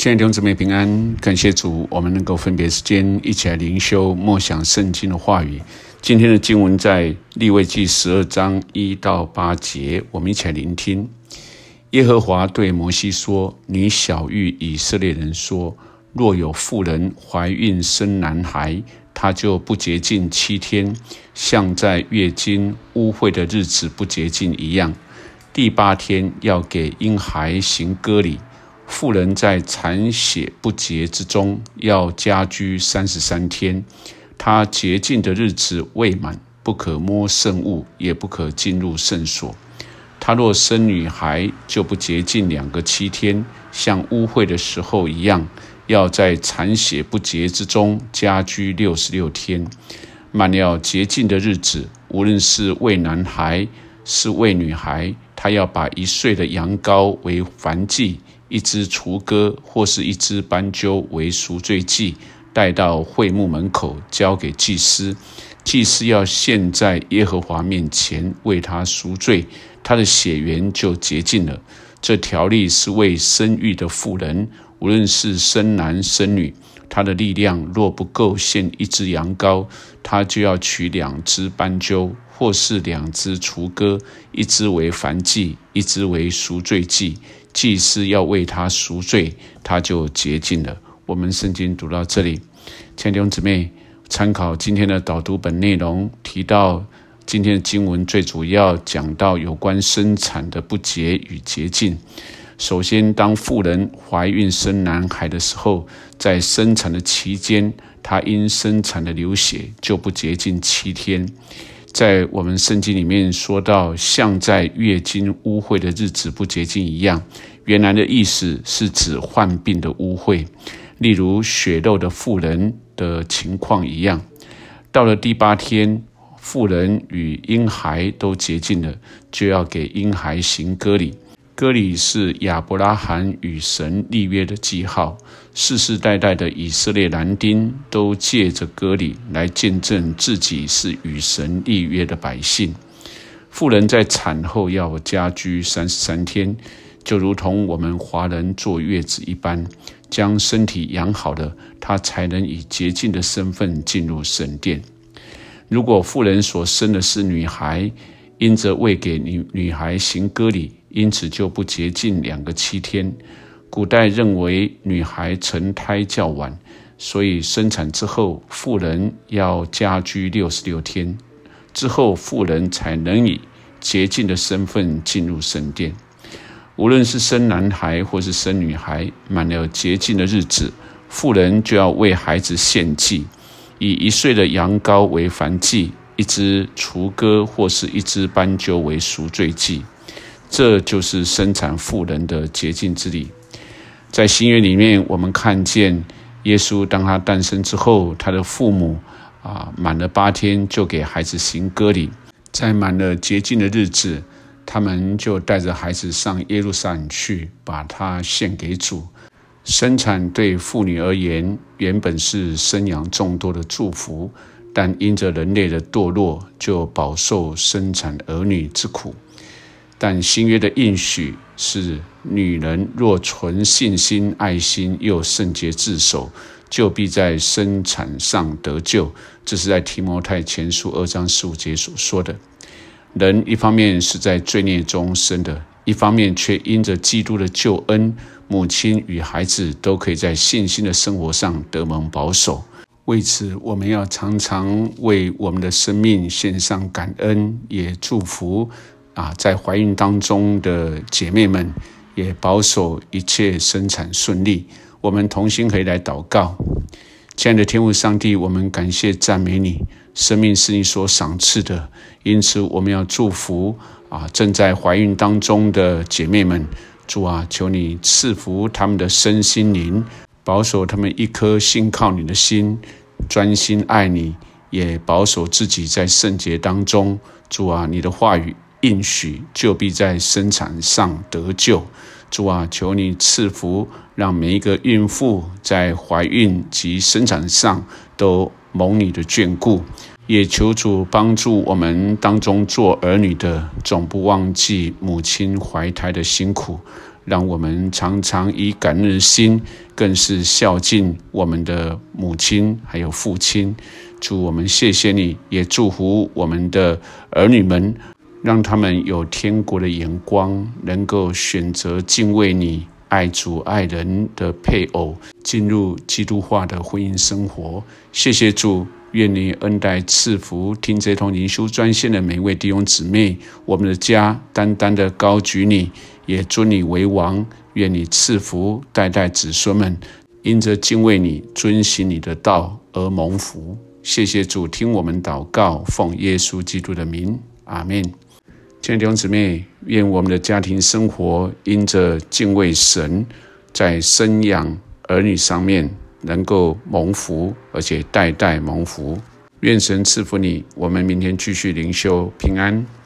亲爱的弟兄姊妹平安，感谢主，我们能够分别时间一起来灵修默想圣经的话语。今天的经文在利未记12章1到8节，我们一起来聆听。耶和华对摩西说：你晓谕以色列人说，若有妇人怀孕生男孩，他就不洁净7天，像在月经污秽的日子不洁净一样。第8天要给婴孩行割礼。妇人在产血不洁之中，要家居33天。她洁净的日子未满，不可摸圣物，也不可进入圣所。她若生女孩，就不洁净2个7天，像污秽的时候一样，要在产血不洁之中家居66天。满了洁净的日子，无论是为男孩是为女孩，她要把1岁的羊羔为燔祭，1只雏鸽或是1只斑鸠为赎罪祭，带到会幕门口交给祭司。祭司要献在耶和华面前为他赎罪，他的血源就洁净了。这条例是为生育的妇人，无论是生男生女，他的力量若不够献1只羊羔，他就要取2只斑鸠或是2只雏鸽，1只为燔祭，1只为赎罪祭。祭司要为他赎罪，他就洁净了。我们圣经读到这里，亲爱的弟兄姊妹，参考今天的导读本内容，提到今天的经文最主要讲到有关生产的不洁与洁净。首先，当妇人怀孕生男孩的时候，在生产的期间，她因生产的流血就不洁净7天。在我们圣经里面说到，像在月经污秽的日子不洁净一样，原来的意思是指患病的污秽，例如血漏的妇人的情况一样。到了第8天，妇人与婴孩都洁净了，就要给婴孩行割礼。割礼是亚伯拉罕与神立约的记号，世世代代的以色列男丁都借着割礼来见证自己是与神立约的百姓。妇人在产后要家居33天，就如同我们华人坐月子一般，将身体养好了，她才能以洁净的身份进入圣殿。如果妇人所生的是女孩，因着未给女孩行割礼，因此就不洁净2个7天。古代认为女孩成胎较晚，所以生产之后，妇人要家居66天，之后妇人才能以洁净的身份进入圣殿。无论是生男孩或是生女孩，满了洁净的日子，妇人就要为孩子献祭，以1岁的羊羔为燔祭，1只雏鸽或是1只斑鸠为赎罪祭。这就是生产妇人的洁净之礼。在新约里面，我们看见耶稣当他诞生之后，他的父母满了8天就给孩子行割礼。在满了洁净的日子，他们就带着孩子上耶路撒冷去，把他献给主。生产对妇女而言，原本是生养众多的祝福，但因着人类的堕落，就饱受生产儿女之苦。但新约的应许是，女人若存信心、爱心，又圣洁自守，就必在生产上得救。这是在提摩太前书2章15节所说的。人一方面是在罪孽中生的，一方面却因着基督的救恩，母亲与孩子都可以在信心的生活上得蒙保守。为此，我们要常常为我们的生命献上感恩，也祝福在怀孕当中的姐妹们，也保守一切生产顺利。我们同心可以来祷告。亲爱的天父上帝，我们感谢赞美你，生命是你所赏赐的，因此我们要祝福正在怀孕当中的姐妹们。主啊，求你赐福他们的身心灵，保守他们一颗信靠你的心，专心爱你，也保守自己在圣洁当中。主啊，你的话语应许就必在生产上得救。主啊，求你赐福，让每一个孕妇在怀孕及生产上都蒙你的眷顾。也求主帮助我们当中做儿女的，总不忘记母亲怀胎的辛苦，让我们常常以感恩的心更是孝敬我们的母亲还有父亲。主，我们谢谢你，也祝福我们的儿女们，让他们有天国的眼光，能够选择敬畏你、爱主爱人的配偶，进入基督化的婚姻生活。谢谢主，愿你恩待赐福听这通灵修专线的每一位弟兄姊妹，我们的家单单的高举你，也尊你为王。愿你赐福代代子孙们，因着敬畏你、遵行你的道而蒙福。谢谢主，听我们祷告，奉耶稣基督的名，阿们。亲爱的弟兄姊妹，愿我们的家庭生活因着敬畏神，在生养儿女上面能够蒙福，而且代代蒙福。愿神赐福你，我们明天继续灵修，平安。